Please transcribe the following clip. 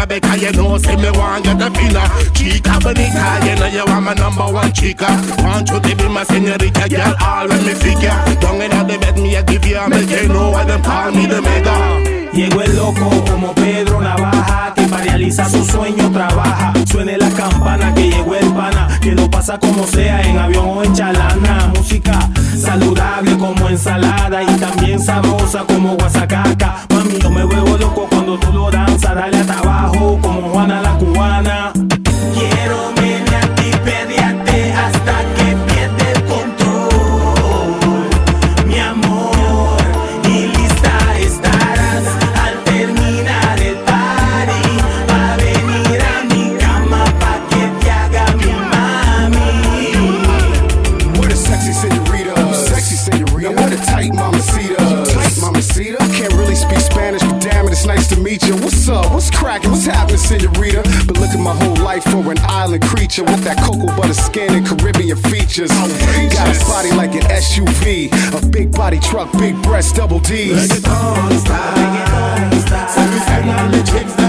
finger because you know say me want get a finna. Chica bonita, you know you are my number one chica. Want you to be my señorita, girl, all when me figure. Down in the bed me a give you a make you know why them call me the mega. Llegó el loco como Pedro Navaja, que para realizar su sueño trabaja. Suene la campana que llegó el pana, que lo pasa como sea en avión o en chalana. Música saludable como ensalada y también sabrosa como guasacaca. Mami, yo me vuelvo loco cuando tú lo danzas. Dale hasta abajo como Juana la cubana. Quiero menearte y perrearte hasta que pierda el control, mi amor, y lista estarás al terminar el party. Va a venir a mi cama pa' que te haga mi mami. What a sexy señorita, sexy señorita. Now what a tight mamacita, tight mamacita. Can't really speak Spanish, but damn it, it's nice to meet you. What's up? What's cracking? What's happening, señorita? Been looking my whole life for an island creature with that cocoa butter skin and Caribbean features. Got a body like an SUV, a big body truck, big breast, double D's. Reggaeton style, reggaeton style.